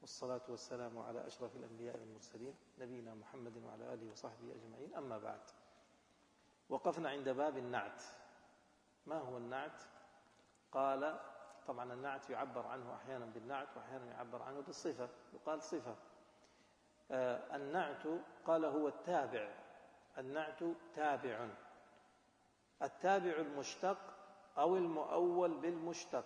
والصلاة والسلام على أشرف الأنبياء والمرسلين نبينا محمد وعلى آله وصحبه أجمعين. أما بعد، وقفنا عند باب النعت. ما هو النعت؟ قال طبعا النعت يعبر عنه أحيانا بالنعت وأحيانا يعبر عنه بالصفة، يقال صفة. النعت قال هو التابع. النعت تابع، التابع المشتق أو المؤول بالمشتق.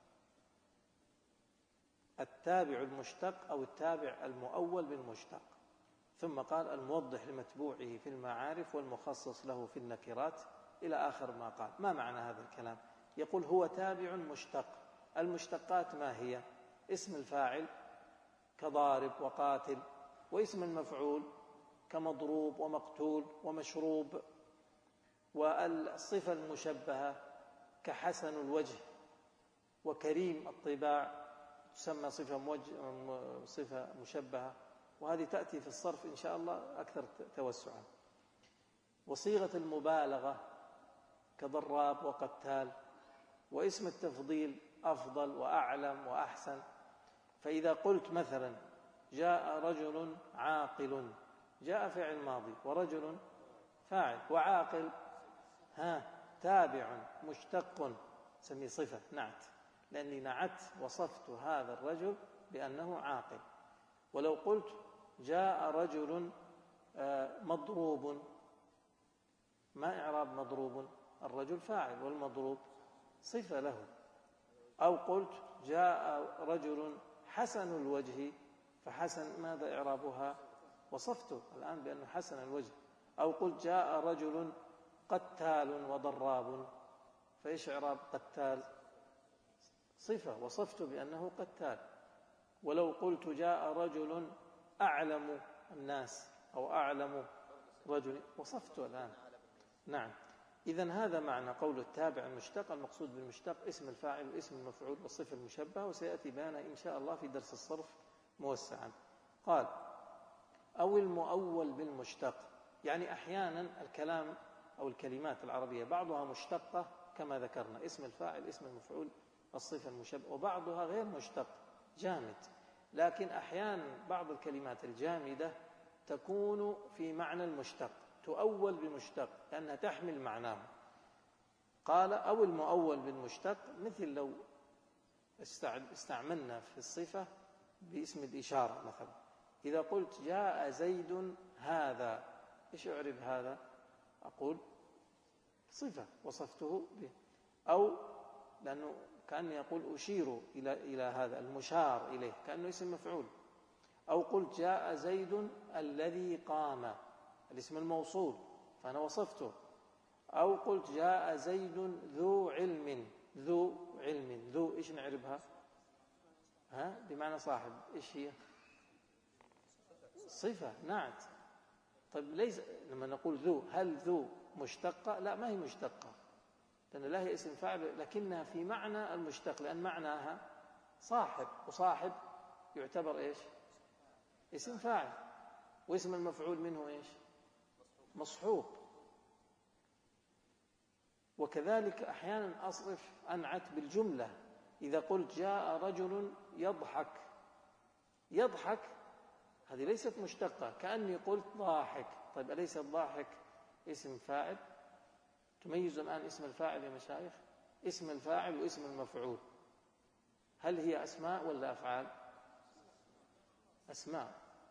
التابع المشتق أو التابع المؤول بالمشتق. ثم قال الموضح لمتبوعه في المعارف والمخصص له في النكرات إلى آخر ما قال. ما معنى هذا الكلام؟ يقول هو تابع مشتق. المشتقات ما هي؟ اسم الفاعل كضارب وقاتل، واسم المفعول كمضروب ومقتول ومشروب، والصفة المشبهة كحسن الوجه وكريم الطباع تسمى صفة مشبهة، وهذه تأتي في الصرف إن شاء الله أكثر توسعا. وصيغة المبالغة كضراب وقتال، واسم التفضيل أفضل وأعلم وأحسن. فإذا قلت مثلا جاء رجل عاقل، جاء فعل ماضي ورجل فاعل، وعاقل تابع مشتق سمي صفة نعت، لأني نعت وصفت هذا الرجل بأنه عاقل. ولو قلت جاء رجل مضروب، ما إعراب مضروب؟ الرجل فاعل والمضروب صفة له. أو قلت جاء رجل حسن الوجه، فحسن ماذا إعرابها؟ وصفته الآن بأنه حسن الوجه. أو قلت جاء رجل قتال وضراب، فإيش إعراب قتال؟ صفة وصفته بأنه قتال. ولو قلت جاء رجل أعلم الناس أو أعلم رجل، وصفته الآن. نعم، إذن هذا معنى قول التابع المشتق. المقصود بالمشتق اسم الفاعل واسم المفعول والصفة المشبهة، وسيأتي بيانها إن شاء الله في درس الصرف موسعا. قال أو المؤول بالمشتق، يعني أحيانا الكلام أو الكلمات العربية بعضها مشتقة كما ذكرنا، اسم الفاعل اسم المفعول الصفة المشبهة، وبعضها غير مشتق جامد. لكن أحيانا بعض الكلمات الجامدة تكون في معنى المشتق، تؤول بمشتق لأنها تحمل معناه. قال أو المؤول بالمشتق، مثل لو استعملنا في الصفة باسم الإشارة مثلا. إذا قلت جاء زيد هذا، إيش أعرب هذا؟ أقول صفة وصفته به. أو لأنه كأني أقول أشير إلى هذا المشار إليه كأنه اسم مفعول. أو قلت جاء زيد الذي قام، الاسم الموصول فأنا وصفته. أو قلت جاء زيد ذو علم، ذو علم، ذو إيش نعربها؟ بمعنى صاحب. إيش هي؟ صفة نعت. طيب ليس لما نقول ذو، هل ذو مشتقة؟ لا، ما هي مشتقة، لأن لا هي اسم فاعل، لكنها في معنى المشتق، لأن معناها صاحب، وصاحب يعتبر إيش؟ اسم فاعل، واسم المفعول منه إيش؟ مصحوب. وكذلك أحيانا أصرف أنعت بالجملة. إذا قلت جاء رجل يضحك، يضحك هذه ليست مشتقة، كأني قلت ضاحك. طيب أليس الضاحك اسم فاعل؟ تميز الآن اسم الفاعل يا مشايخ، اسم الفاعل واسم المفعول، هل هي أسماء ولا أفعال؟ أسماء.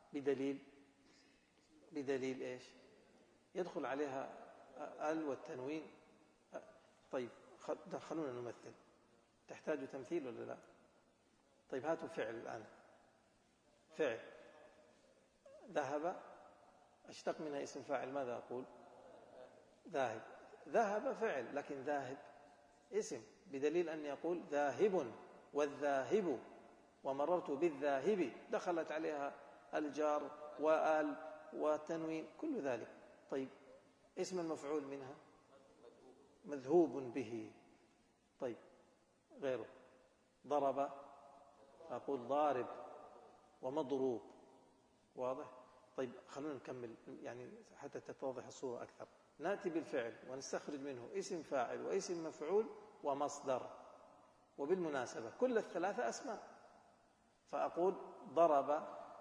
بدليل إيش؟ يدخل عليها ال والتنوين. طيب خلونا نمثل. تحتاج تمثيل ولا لا؟ طيب هاتوا فعل الآن. فعل ذهب، اشتق منها اسم فاعل، ماذا أقول؟ ذاهب. ذهب فعل، لكن ذاهب اسم، بدليل أني أقول ذاهب والذاهب ومررت بالذاهب، دخلت عليها الجار وآل وتنوين كل ذلك. طيب اسم المفعول منها مذهوب به. طيب غيره ضرب، أقول ضارب ومضروب. واضح؟ طيب خلونا نكمل يعني حتى تتضح الصورة أكثر. نأتي بالفعل ونستخرج منه اسم فاعل واسم مفعول ومصدر. وبالمناسبة كل الثلاثة أسماء، فأقول ضرب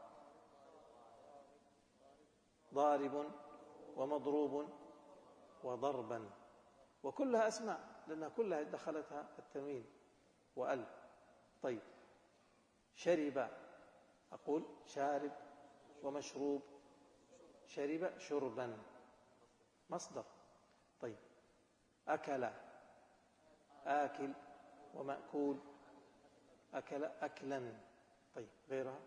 ضارب ومضروب وضربا، وكلها أسماء لأنها كلها دخلتها التنوين وأل. طيب شرب، أقول شارب ومشروب، شرب شربا مصدر. طيب أكل آكل ومأكول، أكل أكلا. طيب غيرها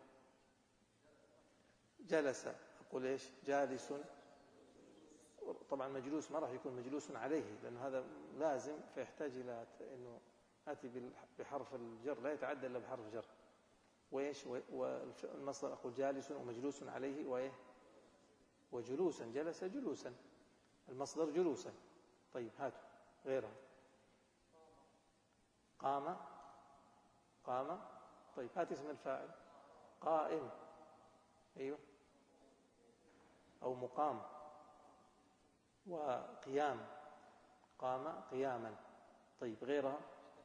جلس، أقول إيش جالس. طبعا مجلوس ما راح يكون مجلوس عليه لأنه هذا لازم، فيحتاج إلى أنه آتي بحرف الجر لا يتعدى إلا بحرف جر. وإيش والمصدر أقول جالس ومجلوس عليه وإيه وجلوسا، جلس جلوسا، المصدر جلوسا. طيب هاتوا غيرها قام قام. طيب هات اسم الفاعل قائم، أيوه، أو مقام، وقيام قام قياما. طيب غيرها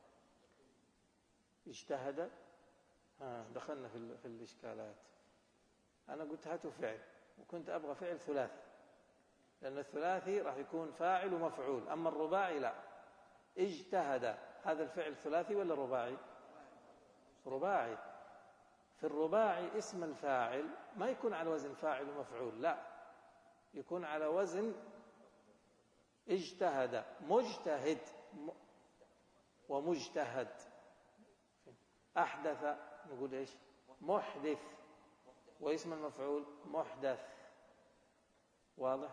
اجتهد. دخلنا في الإشكالات. أنا قلت هاتوا فعل وكنت أبغى فعل ثلاثي، لأن الثلاثي راح يكون فاعل ومفعول، أما الرباعي لا. اجتهد هذا الفعل ثلاثي ولا رباعي؟ رباعي. في الرباعي اسم الفاعل ما يكون على وزن فاعل ومفعول، لا، يكون على وزن اجتهد، مجتهد ومجتهد. أحدث نقول إيش محدث، واسم المفعول محدث، واضح.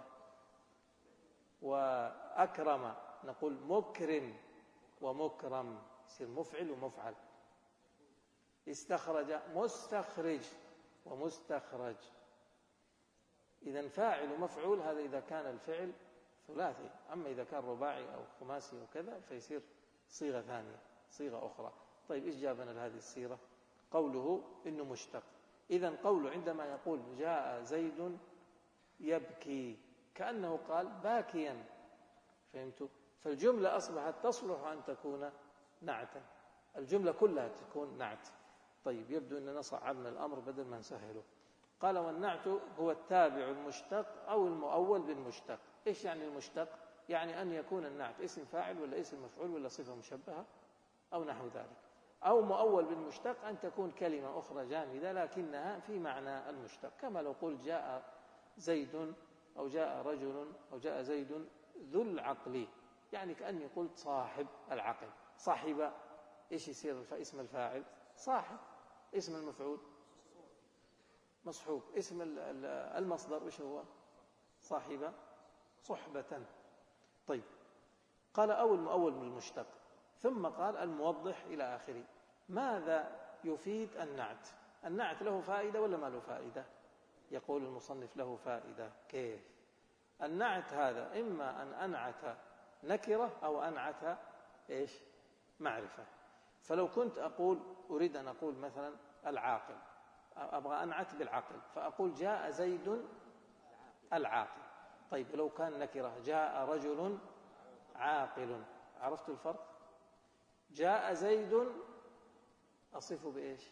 وأكرم نقول مكرم ومكرم، يصير مفعل ومفعل. استخرج مستخرج ومستخرج. إذن فاعل ومفعول هذا إذا كان الفعل ثلاثي، أما إذا كان رباعي أو خماسي وكذا فيصير صيغة ثانية، صيغة أخرى. طيب إيش جابنا لهذه الصيغة؟ قوله إنه مشتق. إذن قوله عندما يقول جاء زيد يبكي كأنه قال باكيا، فهمتوا؟ فالجملة أصبحت تصلح أن تكون نعتا، الجملة كلها تكون نعت. طيب يبدو أننا صعبنا الأمر بدل ما نسهله. قال والنعت هو التابع المشتق أو المؤول بالمشتق. إيش يعني المشتق؟ يعني أن يكون النعت اسم فاعل ولا اسم مفعول ولا صفة مشبهة أو نحو ذلك. أو مؤول بالمشتق أن تكون كلمة أخرى جامدة لكنها في معنى المشتق، كما لو قلت جاء زيد أو جاء رجل أو جاء زيد ذو العقل، يعني كأني قلت صاحب العقل. صاحب إيش يصير اسم الفاعل؟ صاحب. اسم المفعول مصحوب. اسم المصدر إيش هو؟ صاحب صحبة. طيب قال أو المؤول بالمشتق، ثم قال الموضح إلى آخره. ماذا يفيد النعت؟ النعت له فائدة ولا ما له فائدة؟ يقول المصنف له فائدة. كيف؟ النعت هذا إما أن أنعت نكرة أو أنعت إيش؟ معرفة. فلو كنت أريد أن أقول مثلا العاقل، أبغى أنعت بالعقل، فأقول جاء زيد العاقل. طيب لو كان نكرة جاء رجل عاقل، عرفت الفرق؟ جاء زيد أصفه بإيش؟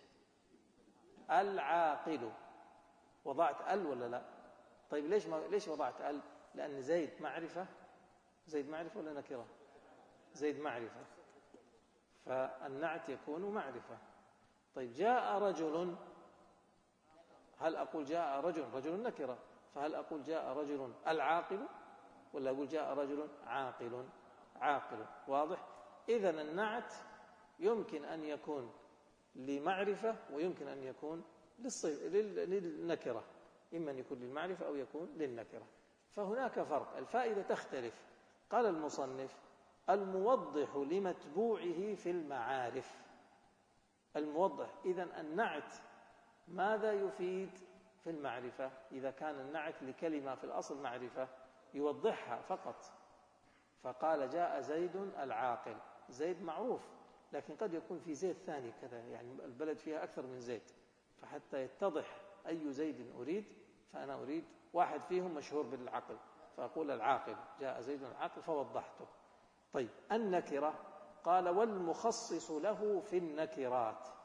العاقل. وضعت ال ولا لا؟ طيب ليش وضعت ال؟ لأن زيد معرفة. زيد معرفة ولا نكرة؟ زيد معرفة، فالنعت يكون معرفة. طيب جاء رجل، هل أقول جاء رجل نكرة، فهل أقول جاء رجل العاقل ولا أقول جاء رجل عاقل؟ واضح؟ إذن النعت يمكن أن يكون لمعرفة ويمكن أن يكون للنكرة، إما أن يكون للمعرفة أو يكون للنكرة، فهناك فرق، الفائدة تختلف. قال المصنف الموضح لمتبوعه في المعارف. الموضح، إذن النعت ماذا يفيد في المعرفة؟ إذا كان النعت لكلمة في الأصل معرفة يوضحها فقط. فقال جاء زيد العاقل، زيد معروف، لكن قد يكون في زيد ثاني كذا، يعني البلد فيها أكثر من زيد، فحتى يتضح أي زيد أريد فأنا أريد واحد فيهم مشهور بالعقل، فأقول العاقل، جاء زيد العاقل فوضحته. طيب النكرة، قال والمخصص له في النكرات.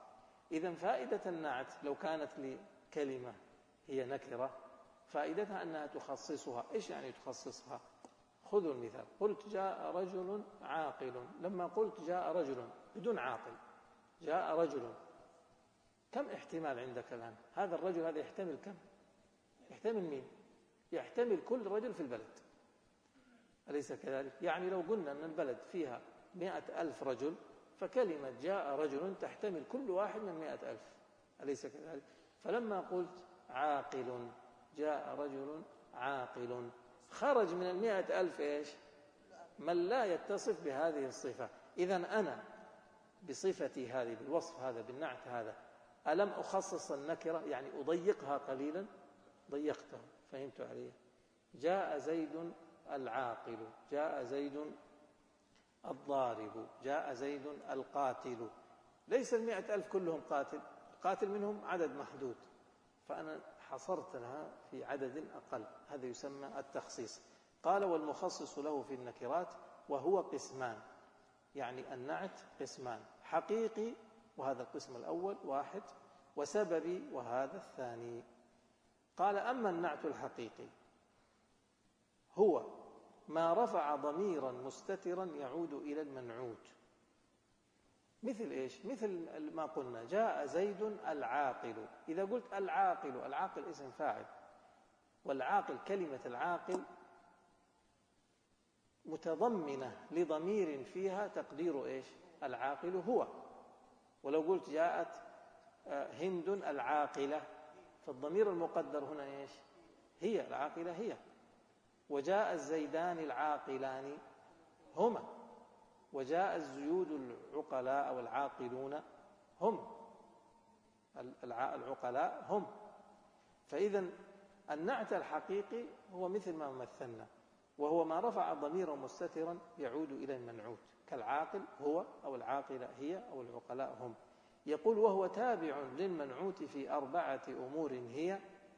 إذن فائدة النعت لو كانت لكلمة هي نكرة فائدتها أنها تخصصها. إيش يعني تخصصها؟ خذوا المثال، قلت جاء رجل عاقل. لما قلت جاء رجل بدون عاقل، جاء رجل، كم احتمال عندك الآن؟ هذا الرجل هذا يحتمل كم؟ يحتمل مين؟ يحتمل كل رجل في البلد، أليس كذلك؟ يعني لو قلنا أن البلد فيها 100,000 رجل فكلمة جاء رجل تحتمل كل واحد من 100,000، أليس كذلك؟ فلما قلت عاقل، جاء رجل عاقل، خرج من 100,000 إيش؟ من لا يتصف بهذه الصفة. إذن أنا بصفتي هذه، بالوصف هذا، بالنعت هذا، ألم أخصص النكرة؟ يعني أضيقها قليلا، ضيقتها. فهمت علي؟ جاء زيد العاقل، جاء زيد الضارب، جاء زيد القاتل. ليس 100,000 كلهم قاتل، القاتل منهم عدد محدود، فأنا حصرتها في عدد أقل، هذا يسمى التخصيص. قال والمخصص له في النكرات وهو قسمان، يعني النعت قسمان، حقيقي وهذا القسم الأول واحد، وسببي وهذا الثاني. قال أما النعت الحقيقي هو ما رفع ضميرا مستترا يعود إلى المنعوت. مثل إيش؟ مثل ما قلنا جاء زيد العاقل. إذا قلت العاقل، العاقل اسم فاعل، والعاقل كلمة العاقل متضمنة لضمير فيها تقدير إيش؟ العاقل هو. ولو قلت جاءت هند العاقلة فالضمير المقدر هنا إيش؟ هي، العاقلة هي. وجاء الزيدان العاقلان هما، وجاء الزيود العقلاء أو العاقلون هم، العقلاء هم. فإذا النعت الحقيقي هو مثل ما مثلنا، وهو ما رفع ضميرا مستترا يعود إلى المنعوت، كالعاقل هو، أو العاقلة هي، أو العقلاء هم. يقول وهو تابع للمنعوت في 4 أمور هي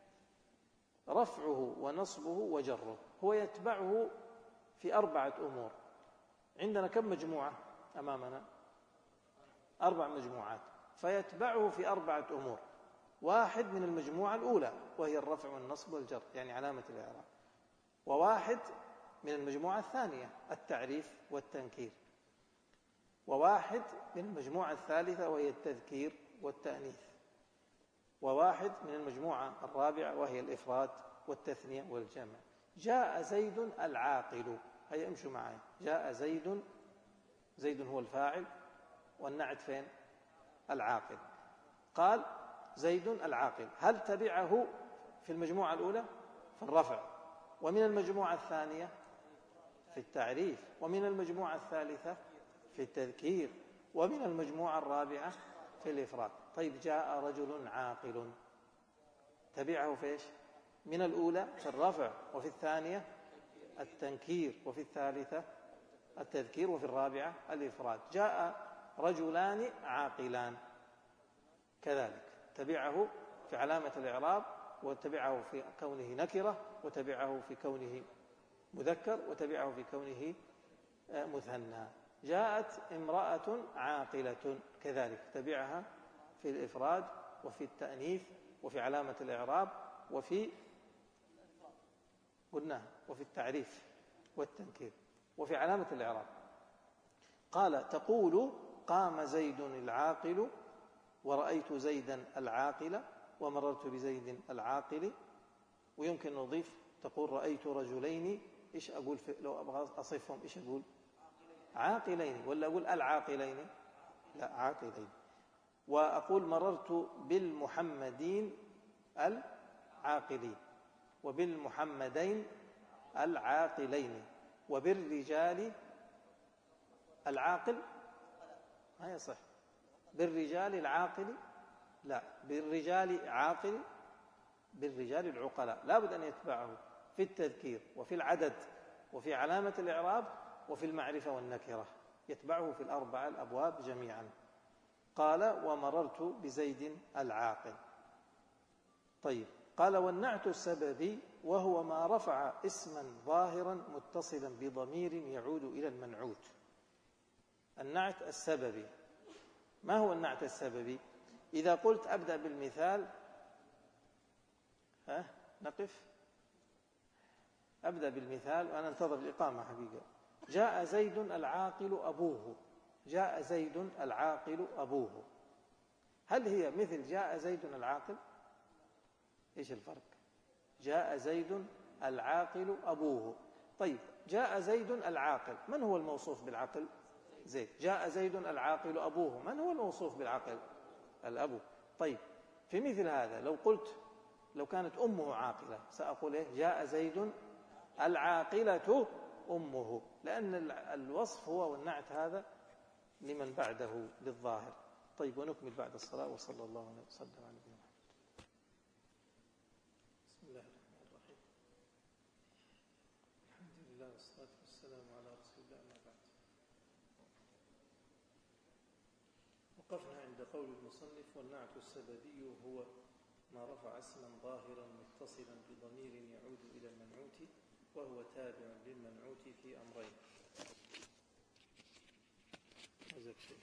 رفعه ونصبه وجره. هو يتبعه في 4 أمور. عندنا كم مجموعة أمامنا؟ 4 مجموعات، فيتبعه في 4 أمور. واحد من المجموعة الأولى وهي الرفع والنصب والجر، يعني علامة الإعراب. وواحد من المجموعة الثانية التعريف والتنكير. وواحد من المجموعة الثالثة وهي التذكير والتأنيث. وواحد من المجموعة الرابعة وهي الإفراد والتثنية والجمع. جاء زيد العاقل، هيا امشوا معي. جاء زيد، زيد هو الفاعل والنعت فين؟ العاقل. قال زيد العاقل، هل تبعه في المجموعة الأولى؟ في الرفع. ومن المجموعة الثانية في التعريف. ومن المجموعة الثالثة في التذكير. ومن المجموعة الرابعة في الإفراد. طيب جاء رجل عاقل، تبعه في إيش؟ من الأولى في الرفع، وفي الثانية التنكير، وفي الثالثة التذكير، وفي الرابعة الإفراد. جاء رجلان عاقلان كذلك، تبعه في علامة الإعراب، وتبعه في كونه نكرة، وتبعه في كونه مذكر، وتبعه في كونه مثنى. جاءت امرأة عاقلة كذلك، تبعها في الإفراد وفي التأنيث وفي علامة الإعراب وفي وفي التعريف والتنكير وفي علامة الإعراب. قال تقول قام زيد العاقل، ورأيت زيدا العاقل، ومررت بزيد العاقل. ويمكن نضيف تقول رأيت رجلين، إيش أقول لو أبغى أصفهم إيش أقول؟ عاقلين، ولا أقول العاقلين؟ لا، عاقلين. وأقول مررت بالمحمدين العاقلين، وبالمحمدين العاقلين، وبالرجال العاقل، ما يصح. بالرجال العاقل، لا، بالرجال عاقل، بالرجال العقلاء، لا بد أن يتبعه في التذكير وفي العدد وفي علامة الإعراب وفي المعرفة والنكرة، يتبعه في ال4 الأبواب جميعا. قال ومررت بزيد العاقل. طيب، قال والنعت السببي وهو ما رفع اسما ظاهرا متصلا بضمير يعود إلى المنعوت. النعت السببي، ما هو النعت السببي؟ إذا قلت أبدأ بالمثال، نقف، أبدأ بالمثال وأنا أنتظر الإقامة حقيقة. جاء زيد العاقل أبوه. جاء زيد العاقل أبوه، هل هي مثل جاء زيد العاقل؟ إيش الفرق؟ جاء زيد العاقل أبوه. طيب جاء زيد العاقل، من هو الموصوف بالعقل؟ زيد. جاء زيد العاقل أبوه، من هو الموصوف بالعقل؟ الأب. طيب في مثل هذا لو قلت، لو كانت أمه عاقلة سأقول إيه؟ جاء زيد العاقلة أمه، لأن الوصف هو والنعت هذا لمن بعده بالظاهر. طيب ونكمل بعد الصلاة، وصلى الله وسلم على نبينا محمد. بسم الله الرحمن الرحيم. الحمد لله والصلاة والسلام على رسول الله، أما بعد. وقفنا عند قول المصنف: والنعت السببي هو ما رفع اسما ظاهرا متصلا بضمير يعود إلى المنعوت وهو تابع للمنعوت في أمرين. هذا شيء.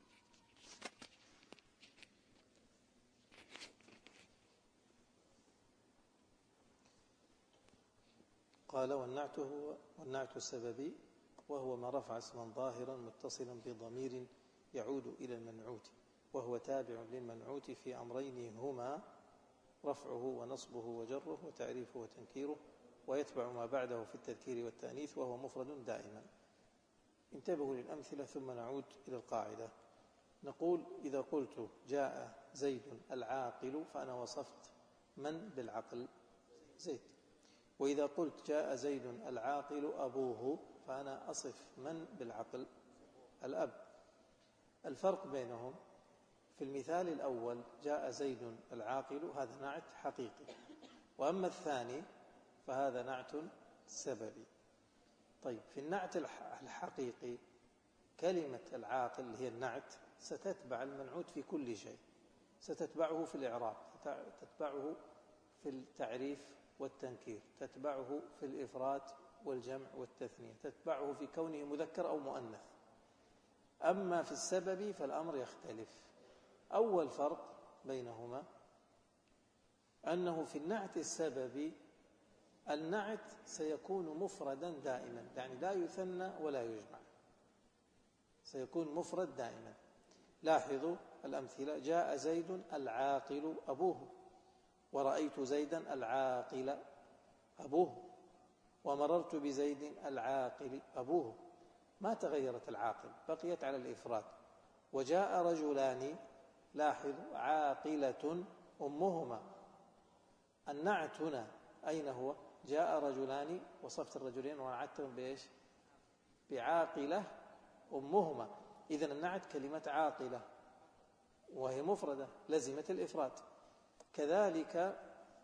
قال: والنعت السببي وهو ما رفع اسما ظاهرا متصلا بضمير يعود إلى المنعوت وهو تابع للمنعوت في أمرين هما رفعه ونصبه وجره وتعريفه وتنكيره، ويتبع ما بعده في التذكير والتأنيث وهو مفرد دائما. انتبهوا للأمثلة ثم نعود إلى القاعدة. نقول: إذا قلت جاء زيد العاقل فأنا وصفت من بالعقل؟ زيد. وإذا قلت جاء زيد العاقل أبوه فأنا أصف من بالعقل؟ الأب. الفرق بينهم في المثال الأول: جاء زيد العاقل، هذا نعت حقيقي، وأما الثاني فهذا نعت سببي. طيب في النعت الحقيقي كلمة العاقل اللي هي النعت ستتبع المنعوت في كل شيء، ستتبعه في الإعراب، تتبعه في التعريف والتنكير، تتبعه في الإفراد والجمع والتثنية، تتبعه في كونه مذكر أو مؤنث. أما في السبب فالأمر يختلف. أول فرق بينهما أنه في النعت السببي النعت سيكون مفردا دائما، يعني لا يثنى ولا يجمع، سيكون مفرد دائما. لاحظوا الأمثلة: جاء زيد العاقل أبوه، ورأيت زيدا العاقل أبوه، ومررت بزيد العاقل أبوه. ما تغيرت العاقل، بقيت على الإفراد. وجاء رجلان، لاحظوا: عاقلة أمهما. النعت هنا أين هو؟ جاء رجلان، وصفت الرجلين ونعتهم بإيش؟ بعاقلة أمهما. إذن النعت كلمة عاقلة وهي مفردة لزمت الإفراد. كذلك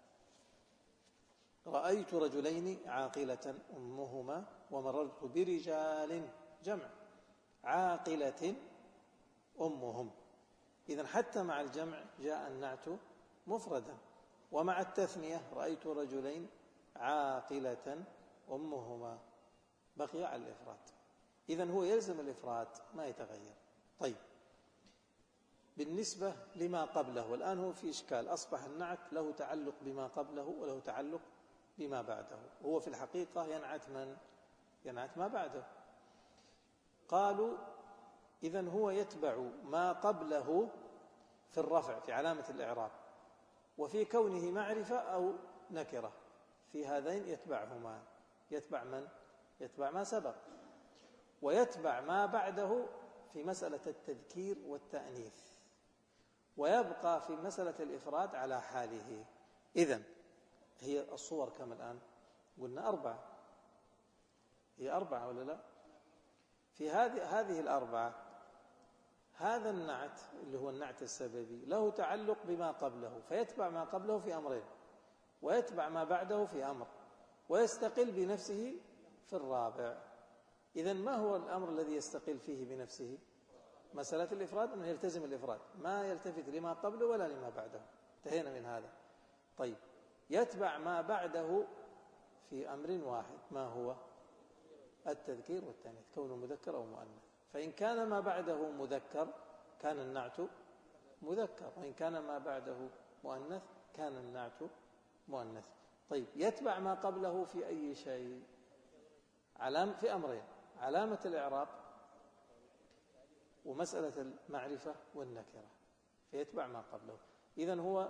رأيت رجلين عاقلة أمهما، ومررت برجال، جمع، عاقلة أمهم. إذن حتى مع الجمع جاء النعت مفردا، ومع التثنية رأيت رجلين عاقلة أمهما، بقي على الإفراد. إذن هو يلزم الإفراد ما يتغير. طيب بالنسبة لما قبله، والآن هو في إشكال، أصبح النعت له تعلق بما قبله وله تعلق بما بعده. هو في الحقيقة ينعت من؟ ينعت ما بعده. قالوا: إذن هو يتبع ما قبله في الرفع، في علامة الإعراب، وفي كونه معرفة أو نكرة، في هذين يتبعهما. يتبع من؟ يتبع ما سبق، ويتبع ما بعده في مسألة التذكير والتأنيث، ويبقى في مسألة الإفراد على حاله. إذن هي الصور كم الآن؟ قلنا 4. هي 4 ولا لا؟ في هذه ال4 هذا النعت اللي هو النعت السببي له تعلق بما قبله، فيتبع ما قبله في أمرين، ويتبع ما بعده في أمر، ويستقل بنفسه في الرابع. إذن ما هو الأمر الذي يستقل فيه بنفسه؟ مسألة الإفراد، أنه يلتزم الإفراد، ما يلتفت لما قبله ولا لما بعده. انتهينا من هذا. طيب يتبع ما بعده في أمر واحد، ما هو؟ التذكير والتأنيث، كونه مذكر أو مؤنث. فإن كان ما بعده مذكر كان النعت مذكر، وإن كان ما بعده مؤنث كان النعت مؤنث. طيب يتبع ما قبله في أي شيء؟ في أمرين: علامة الإعراب ومسألة المعرفة والنكرة، فيتبع ما قبله. إذن هو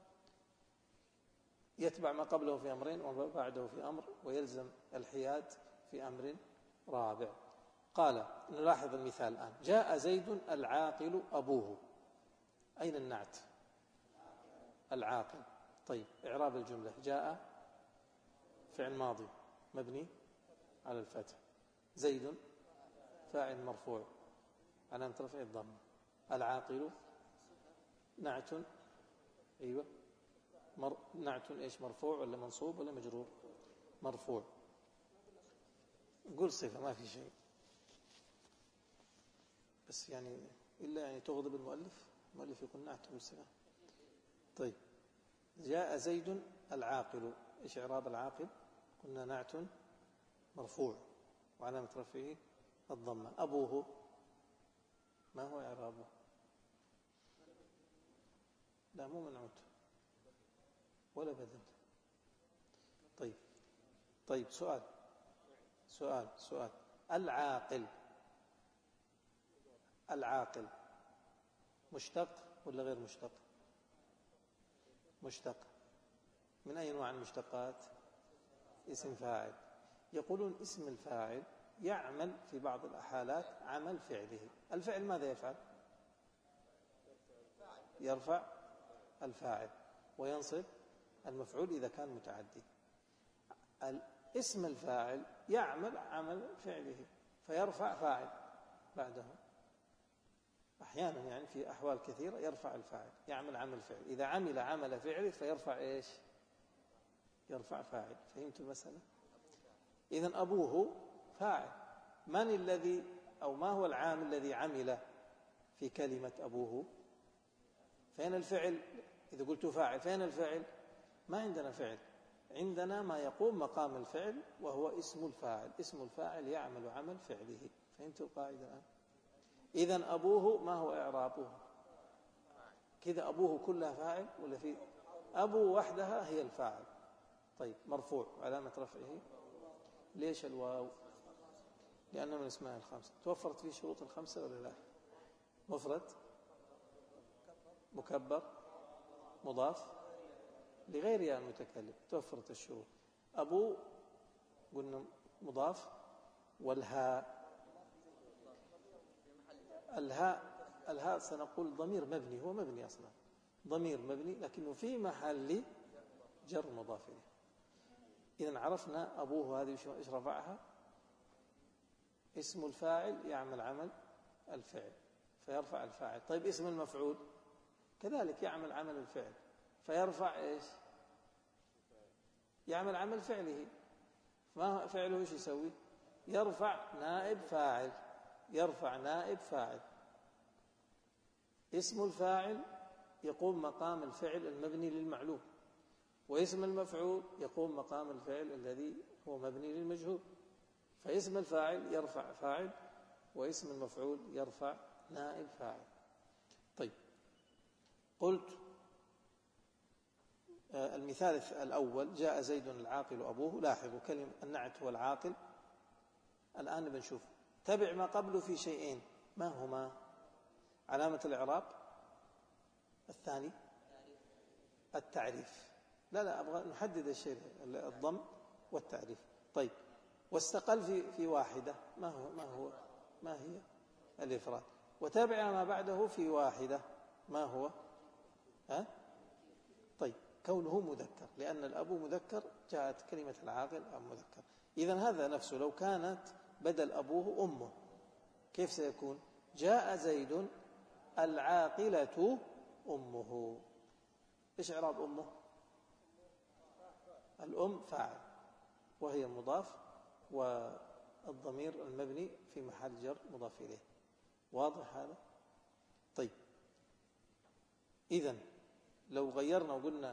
يتبع ما قبله في أمرين وما بعده في أمر، ويلزم الحياد في أمر رابع. قال، نلاحظ المثال الآن: جاء زيد العاقل أبوه. أين النعت؟ العاقل. طيب إعراب الجملة: جاء فعل ماضي مبني على الفتح، زيد فاعل مرفوع علامة رفعه الضمة، العاقل نعت، أيوة نعت إيش، مرفوع ولا منصوب ولا مجرور؟ مرفوع. قل صفة، ما في شيء، بس يعني إلا يعني تغضب المؤلف يقول نعت قل صفة. طيب جاء زيد العاقل، إيش إعراب العاقل؟ قلنا نعت مرفوع وعلامة رفعه الضمة. أبوه ما هو إعرابه؟ لا مو منعوت ولا بدل. طيب سؤال العاقل مشتق ولا غير مشتق؟ مشتق. من أي نوع المشتقات؟ اسم فاعل. يقولون اسم الفاعل يعمل في بعض الحالات عمل فعله. الفعل ماذا يفعل؟ يرفع الفاعل وينصب المفعول إذا كان متعدي. اسم الفاعل يعمل عمل فعله فيرفع فاعل بعده. أحيانا يعني في أحوال كثيرة يرفع الفاعل، يعمل عمل فعل. إذا عمل عمل فعله فيرفع إيش؟ يرفع فاعل. فهمت المسألة؟ إذن أبوه فاعل. من الذي أو ما هو العامل الذي عمل في كلمة أبوه؟ فين الفعل؟ إذا قلت فاعل فين الفعل؟ ما عندنا فعل، عندنا ما يقوم مقام الفعل وهو اسم الفاعل. اسم الفاعل يعمل عمل فعله. فهمت القاعدة الآن؟ إذن أبوه ما هو إعرابه؟ كذا أبوه كلها فاعل ولا في أبو وحدها هي الفاعل؟ طيب مرفوع علامة رفعه ليش الواو؟ لأنه من اسماء الخمسة. توفرت فيه شروط الخمسة ولا لا؟ مفرد، مكبر، مضاف، لغير يا المتكلم. توفرت الشروط. أبو قلنا مضاف، والهاء الهاء سنقول ضمير مبني، هو مبني أصلا، ضمير مبني لكنه في محل جر مضاف إليه. إذن عرفنا أبوه هذه إيش رفعها؟ اسم الفاعل يعمل عمل الفعل فيرفع الفاعل. طيب اسم المفعول كذلك يعمل عمل الفعل فيرفع إيش؟ يعمل عمل فعله. ما فعله إيش يسوي؟ يرفع نائب فاعل. يرفع نائب فاعل. اسم الفاعل يقوم مقام الفعل المبني للمعلوم، واسم المفعول يقوم مقام الفعل الذي هو مبني للمجهول. فاسم الفاعل يرفع فاعل، واسم المفعول يرفع نائب فاعل. طيب قلت المثال الأول: جاء زيد العاقل أبوه. لاحظوا كلمة النعت هو العاقل. الآن بنشوف تبع ما قبله في شيئين، ما هما؟ علامة الإعراب الثاني التعريف. لا أبغى نحدد الشيء، الضم والتعريف. طيب واستقل في واحدة، ما هي؟ الإفراد. وتابع ما بعده في واحدة، ما هو؟ طيب كونه مذكر، لأن الأب مذكر جاءت كلمة العاقل أو مذكر. إذن هذا نفسه لو كانت بدل أبوه أمه كيف سيكون؟ جاء زيد العاقلة أمه. إيش إعراب أمه؟ الأم فاعل وهي مضاف، والضمير المبني في محل جر مضاف إليه. واضح هذا؟ طيب إذن لو غيرنا وقلنا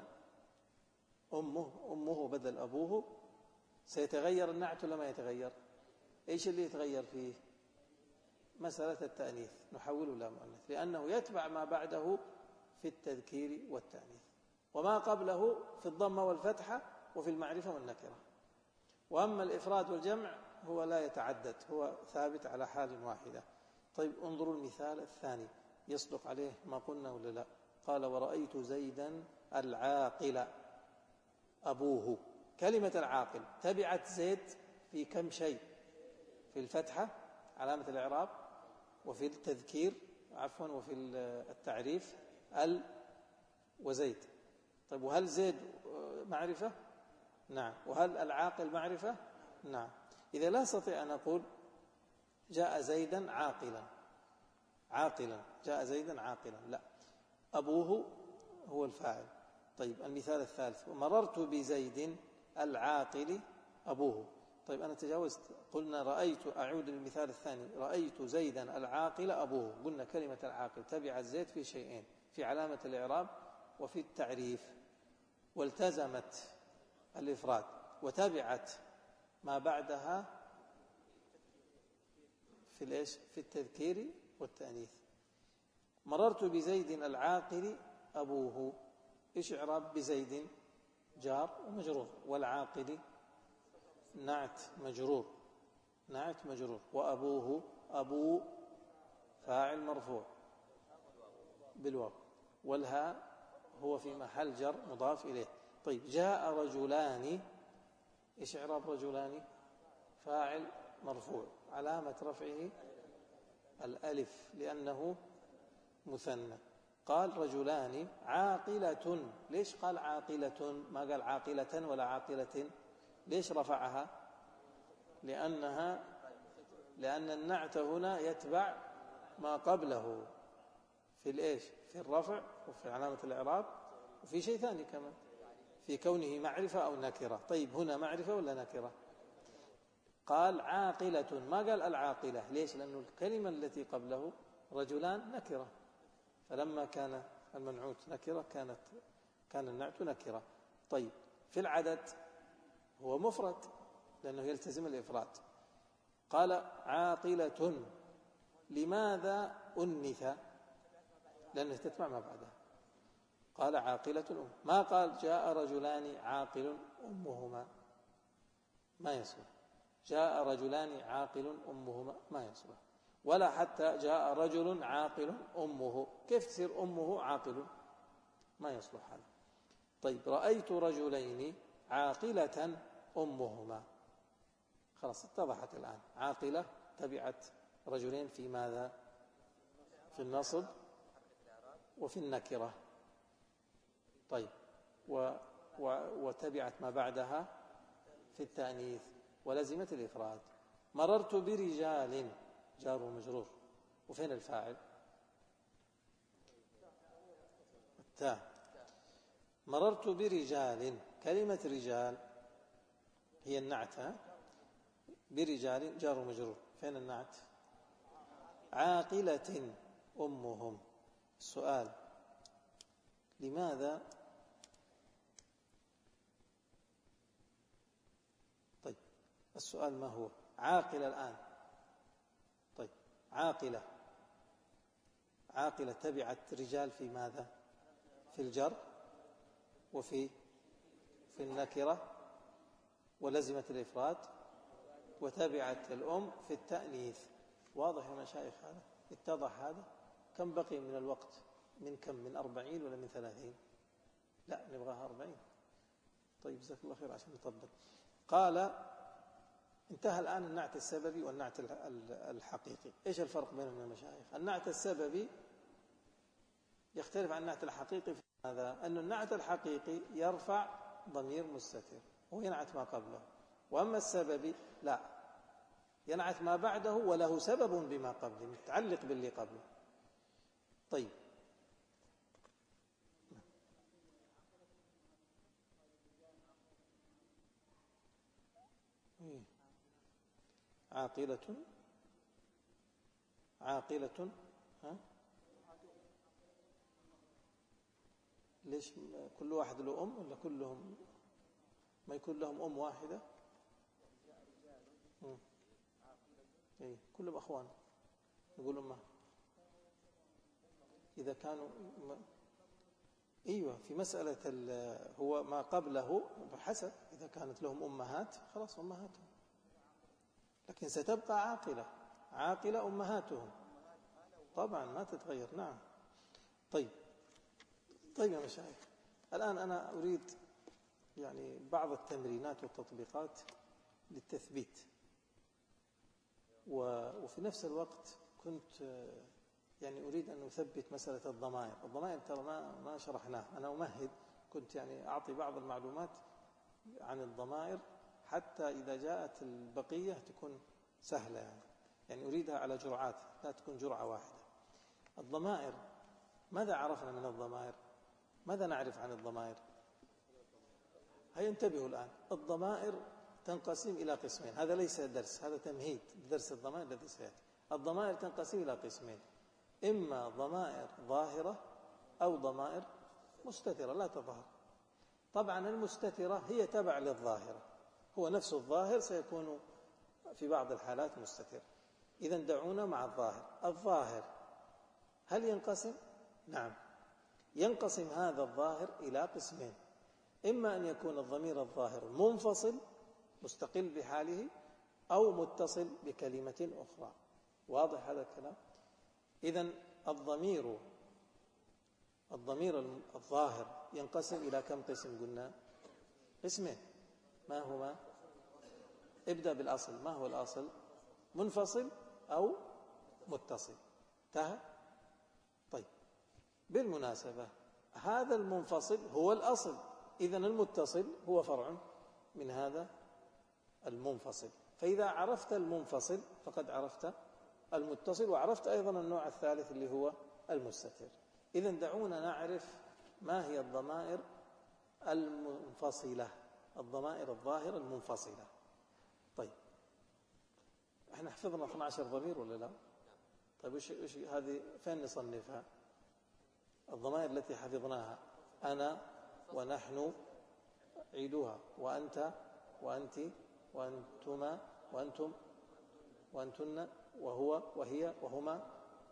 أمه بدل أبوه سيتغير النعت ولا ما يتغير؟ إيش اللي يتغير فيه؟ مسألة التأنيث، نحوله إلى مؤنث، لأنه يتبع ما بعده في التذكير والتأنيث، وما قبله في الضمة والفتحة وفي المعرفة والنكرة. وأما الإفراد والجمع هو لا يتعدد، هو ثابت على حال واحدة. طيب انظروا المثال الثاني يصدق عليه ما قلنا ولا لا؟ قال ورأيت زيدا العاقل أبوه. كلمة العاقل تبعت زيد في كم شيء؟ في الفتحة علامة الإعراب، وفي التذكير عفوا، وفي التعريف وزيد. طيب وهل زيد معرفة؟ نعم. وهل العاقل معرفة؟ نعم. إذا لا أستطيع أن أقول جاء زيدا عاقلا جاء زيدا عاقلا، لا، أبوه هو الفاعل. طيب المثال الثالث مررت بزيد العاقل أبوه. طيب أنا تجاوزت، قلنا رأيت، أعود للمثال الثاني، رأيت زيدا العاقل أبوه. قلنا كلمة العاقل تبعت زيد في شيئين، في علامة الإعراب وفي التعريف، والتزمت الإفراد، وتبعت ما بعدها في الإيش؟ في التذكير والتأنيث. مررت بزيد العاقل أبوه، إيش إعراب بزيد؟ جار ومجرور، والعاقل نعت مجرور، وأبوه أبو فاعل مرفوع بالواو، والهاء هو في محل جر مضاف إليه. طيب جاء رجلان، إيش إعراب رجلان؟ فاعل مرفوع، علامة رفعه الألف لأنه مثنى. قال رجلان عاقلة، ليش قال عاقلة ما قال عاقلة ولا عاقلة؟ ليش رفعها؟ لأن النعت هنا يتبع ما قبله في الإيش؟ في الرفع وفي علامة الإعراب، وفي شيء ثاني كمان في كونه معرفة أو نكرة. طيب هنا معرفة ولا نكرة؟ قال عاقلة، ما قال العاقلة. ليش؟ لأن الكلمة التي قبله رجلان نكرة، فلما كان المنعوت نكرة كان النعت نكرة. طيب في العدد هو مفرد لأنه يلتزم الإفراد. قال عاقلة، لماذا أنث؟ لأنه تتبع ما بعدها. قال عاقلة ما قال جاء رجلان عاقل أمهما، ما يصلح. جاء رجلان عاقل أمهما ما يصلح، ولا حتى جاء رجل عاقل أمه. كيف تصير أمه عاقل؟ ما يصلح هذا. طيب رأيت رجلين عاقلة أمهما، خلاص اتضحت الآن. عاقلة تبعت رجلين في ماذا؟ في النصب وفي النكرة. طيب وتبعت ما بعدها في التأنيث، ولزمت الإفراد. مررت برجال جار ومجرور، وفين الفاعل؟ التاء. مررت برجال، كلمة رجال هي النعت، برجال جار ومجرور، فين النعت؟ عاقلة أمهم. السؤال لماذا؟ طيب السؤال ما هو؟ عاقلة الآن. طيب عاقلة تبعت رجال في ماذا؟ في الجر وفي النكرة، ولزمت الإفراد، وتبعت الأم في التأنيث. واضح يا مشايخ هذا؟ اتضح هذا؟ كم بقي من الوقت؟ من كم؟ من 40 ولا من 30؟ لا نبغاها 40. طيب جزاك الله خير عشان نطبق. قال انتهى الآن النعت السببي والنعت الحقيقي. إيش الفرق بينهم يا مشايخ؟ النعت السببي يختلف عن النعت الحقيقي في هذا، أن النعت الحقيقي يرفع ضمير مستتر وينعت ما قبله، وأما السببي لا، ينعت ما بعده وله سبب بما قبله، متعلق باللي قبله. طيب عاقلة ها؟ ليش كل واحد له أم ولا كلهم؟ ما يكون لهم أم واحدة؟ إيه كلهم أخوان، نقول أمه إذا كانوا أيوة، في مسألة هو ما قبله بحسب، إذا كانت لهم أمهات خلاص أمهاتهم، لكن ستبقى عاقلة أمهاتهم طبعا ما تتغير. نعم. طيب يا مشايخ، الآن أنا أريد يعني بعض التمرينات والتطبيقات للتثبيت، وفي نفس الوقت كنت يعني أريد أن أثبت مسألة الضمائر ترى ما شرحناه. أنا أمهد، كنت يعني أعطي بعض المعلومات عن الضمائر حتى إذا جاءت البقية تكون سهلة، يعني أريدها على جرعات، لا تكون جرعة واحدة. الضمائر، ماذا عرفنا من الضمائر؟ ماذا نعرف عن الضمائر؟ هيا انتبهوا الآن. الضمائر تنقسم إلى قسمين، هذا ليس درس، هذا تمهيد لدرس الضمائر الذي سيأتي. الضمائر تنقسم إلى قسمين، إما ضمائر ظاهرة أو ضمائر مستترة لا تظهر. طبعا المستترة هي تبع للظاهرة، هو نفس الظاهر سيكون في بعض الحالات مستتر. إذا دعونا مع الظاهر هل ينقسم؟ نعم، ينقسم هذا الظاهر إلى قسمين، إما أن يكون الضمير الظاهر منفصل مستقل بحاله أو متصل بكلمة أخرى. واضح هذا الكلام؟ إذن الضمير الظاهر ينقسم إلى كم قسم؟ قلنا قسمين، ما هما؟ ابدأ بالأصل، ما هو الأصل؟ منفصل أو متصل. انتهى؟ طيب، بالمناسبة هذا المنفصل هو الأصل، إذن المتصل هو فرع من هذا المنفصل. فإذا عرفت المنفصل فقد عرفت المتصل، وعرفت أيضا النوع الثالث اللي هو المستتر. إذن دعونا نعرف ما هي الضمائر المنفصلة، الضمائر الظاهرة المنفصلة. طيب، احنا حفظنا 12 ضمير ولا لا؟ طيب وش هذه فين نصنفها؟ الضمائر التي حفظناها: أنا ونحن، عيدوها، وأنت وأنت وأنتما وأنتم وأنتن وهو وهي وهما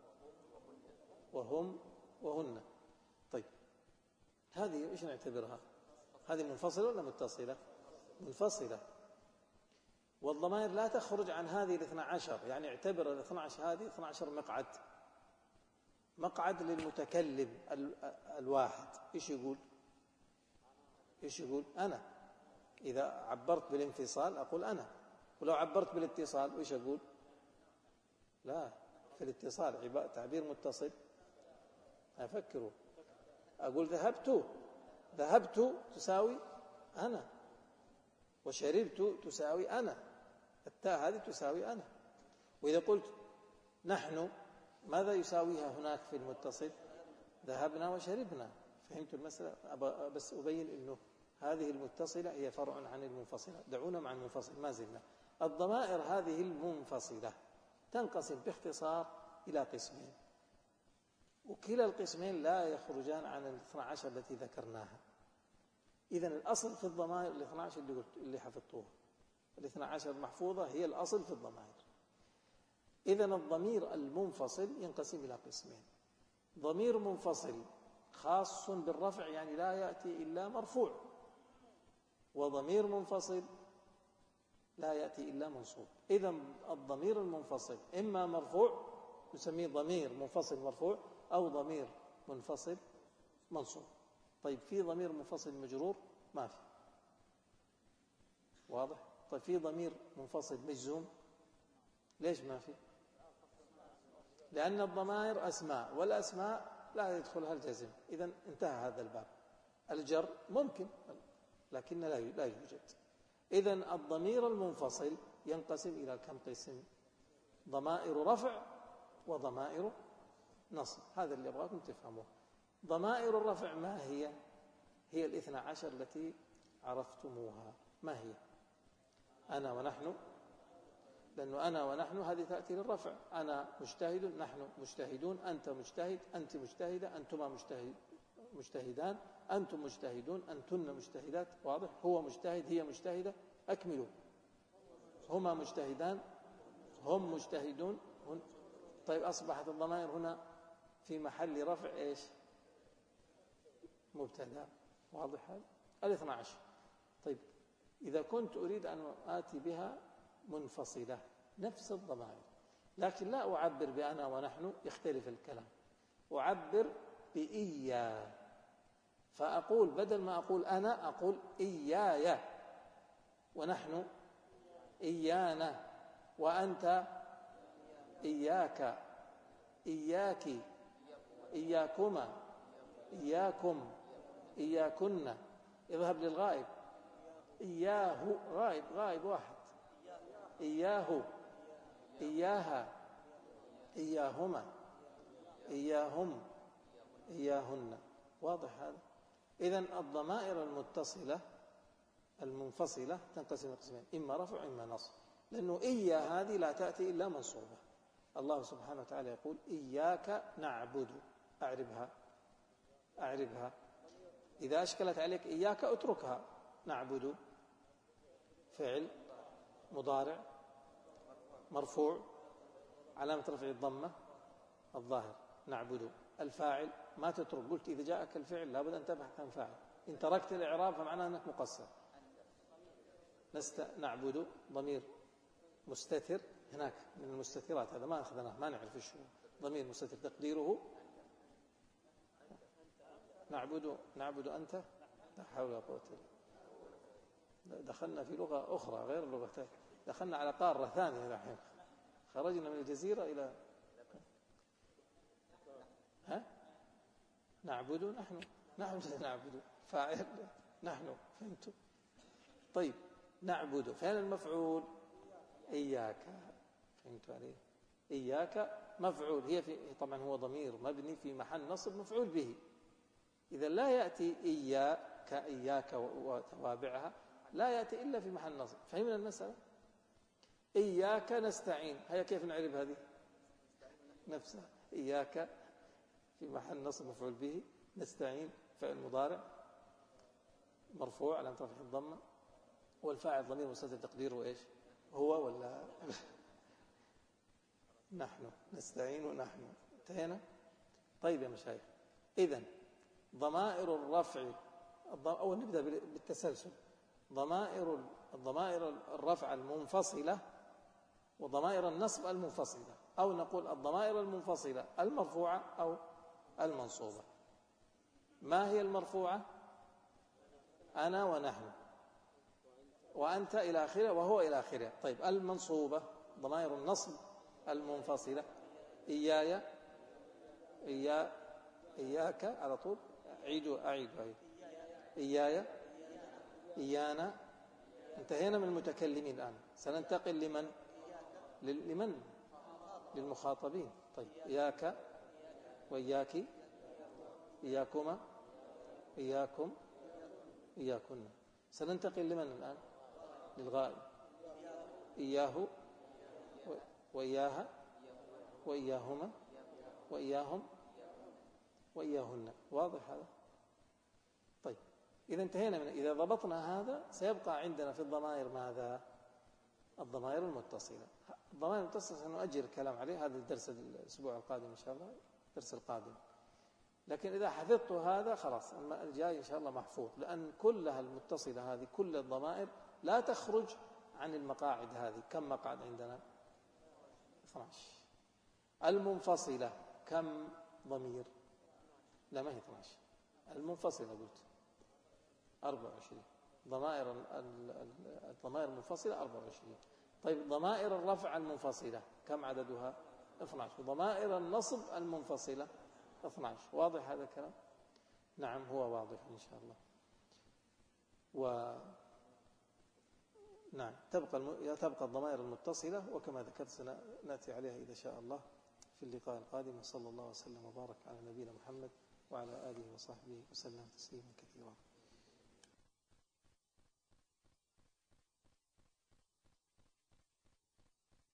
وهم وهن. طيب، هذه إيش نعتبرها؟ هذه منفصلة ولا متصلة؟ منفصلة. والضمائر لا تخرج عن هذه 12، يعني اعتبر 12 هذه 12 مقعد للمتكلم الواحد. إيش يقول؟ أنا. إذا عبرت بالانفصال أقول أنا، ولو عبرت بالاتصال إيش أقول؟ لا، في الاتصال تعبير متصل. أفكروا، أقول ذهبت تساوي أنا، وشربت تساوي أنا، التاء هذه تساوي أنا. وإذا قلت نحن، ماذا يساويها هناك في المتصل؟ ذهبنا وشربنا. فهمت المسألة؟ بس أبين أنه هذه المتصلة هي فرع عن المنفصلة. دعونا مع المنفصل، ما زلنا. الضمائر هذه المنفصلة تنقسم باختصار إلى قسمين، وكلا القسمين لا يخرجان عن 12 التي ذكرناها. إذن الأصل في الضمائر 12 اللي حفظتوها، 12 محفوظة هي الأصل في الضمائر. إذن الضمير المنفصل ينقسم إلى قسمين: ضمير منفصل خاص بالرفع، يعني لا يأتي إلا مرفوع، وضمير منفصل لا يأتي إلا منصوب. إذن الضمير المنفصل إما مرفوع نسميه ضمير منفصل مرفوع، أو ضمير منفصل منصوب. طيب، في ضمير منفصل مجرور؟ ما في. واضح؟ طيب، في ضمير منفصل مجزوم؟ ليش ما في؟ لأن الضمائر أسماء، والأسماء لا يدخلها الجزم. إذن انتهى هذا الباب. الجر ممكن لكن لا يوجد. إذن الضمير المنفصل ينقسم إلى كم قسم؟ ضمائر رفع وضمائر نصب. هذا اللي أبغاكم تفهموه. ضمائر الرفع ما هي؟ هي 12 التي عرفتموها. ما هي؟ أنا ونحن، لأنه أنا ونحن هذه تأتي للرفع. أنا مجتهد، نحن مجتهدون، أنت مجتهد، أنت مجتهدة، أنتما مجتهدان، أنتم مجتهدون، أنتن مجتهدات. واضح؟ هو مجتهد، هي مجتهدة. أكملوا. هما مجتهدان، هم مجتهدون، هن. طيب، أصبحت الضمائر هنا في محل رفع إيش؟ مبتدأ. واضح هذا؟ 12. طيب إذا كنت أريد أن آتي بها منفصلة نفس الضمائر، لكن لا أعبر بأنا ونحن، يختلف الكلام، أعبر بإيا، فأقول بدل ما أقول أنا أقول إياي، ونحن إيانا، وأنت إياك، إياك، إياكما، إياكم، إياكن. اذهب للغائب، إياه، غائب، غائب واحد، إياه، إياها، إياهما، إياهم، إياهن. واضح هذا؟ إذن الضمائر المتصلة المنفصلة تنقسم قسمين، إما رفع إما نصب، لأنه إيا هذه لا تأتي إلا منصوبة. الله سبحانه وتعالى يقول إياك نعبد، أعربها، أعربها. إذا أشكلت عليك إياك أتركها. نعبد فعل مضارع مرفوع علامة رفع الضمة الظاهر، نعبد الفاعل ما تترك، قلت إذا جاءك الفعل لابد أن تبحث عن فاعل، إن تركت الإعراب فمعناه أنك مقصر. نعبد ضمير مستتر، هناك من المستترات، هذا ما أخذناه ما نعرف إيش هو، ضمير مستتر تقديره نعبد أنت. لا حول ولا قوة إلا، دخلنا في لغة أخرى غير اللغتين، دخلنا على قارة ثانية الحين، خرجنا من الجزيرة إلى نعبد نحن نعبد فاعل نحن، فهمتوا؟ طيب نعبد فعل المفعول إياك، فهمتوا عليه؟ إياك مفعول، هي طبعا هو ضمير مبني في محل نصب مفعول به، إذا لا يأتي إياك، إياك وتوابعها لا يأتي إلا في محل نصب. فهمنا المسألة؟ إياك نستعين، هيا كيف نعرف هذه نفسها؟ إياك في محل نصب مفعول به، نستعين فعل مضارع مرفوع على رفعه الضمة، والفاعل ضمير مستتر تقديره إيش؟ هو ولا نحن، نستعين ونحن. انتهينا؟ طيب يا مشايخ، إذن ضمائر الرفع، أو نبدأ بالتسلسل، ضمائر الرفع المنفصلة وضمائر النصب المنفصلة، أو نقول الضمائر المنفصلة المرفوعة أو المنصوبة. ما هي المرفوعة؟ أنا ونحن وأنت إلى آخره وهو إلى آخره. طيب المنصوبة ضمائر النصب المنفصلة إياي، إياك على طول، أعيد إياي، إيانا. انتهينا من المتكلمين، الآن سننتقل لمن للمخاطبين. طيب إياك وإياك، إياكما، إياكم، إياكن. سننتقل لمن الآن؟ للغائب، إياه وإياها وإياهما وإياهم وإياهن. واضح هذا؟ طيب إذا انتهينا إذا ضبطنا هذا سيبقى عندنا في الضمائر ماذا؟ الضمائر المتصلة. الضمائر المتصلة سنؤجل الكلام عليه، هذا الدرس الأسبوع القادم إن شاء الله، الدرس القادم. لكن إذا حفظت هذا خلاص الجاي إن شاء الله محفوظ، لأن كلها المتصلة هذه كل الضمائر لا تخرج عن المقاعد هذه. كم مقعد عندنا؟ 12. المنفصلة كم ضمير؟ لا ما هي 12، المنفصلة قلت 24. الضمائر المنفصلة 24. طيب ضمائر الرفع المنفصلة كم عددها؟ 12. ضمائر النصب المنفصلة 12. واضح هذا الكلام؟ نعم هو واضح إن شاء الله. نعم تبقى الضمائر المتصلة، وكما ذكرت سنأتي عليها إذا شاء الله في اللقاء القادم. صلى الله وسلم وبارك على نبينا محمد وعلى آله وصحبه وسلم تسليما كثيرا.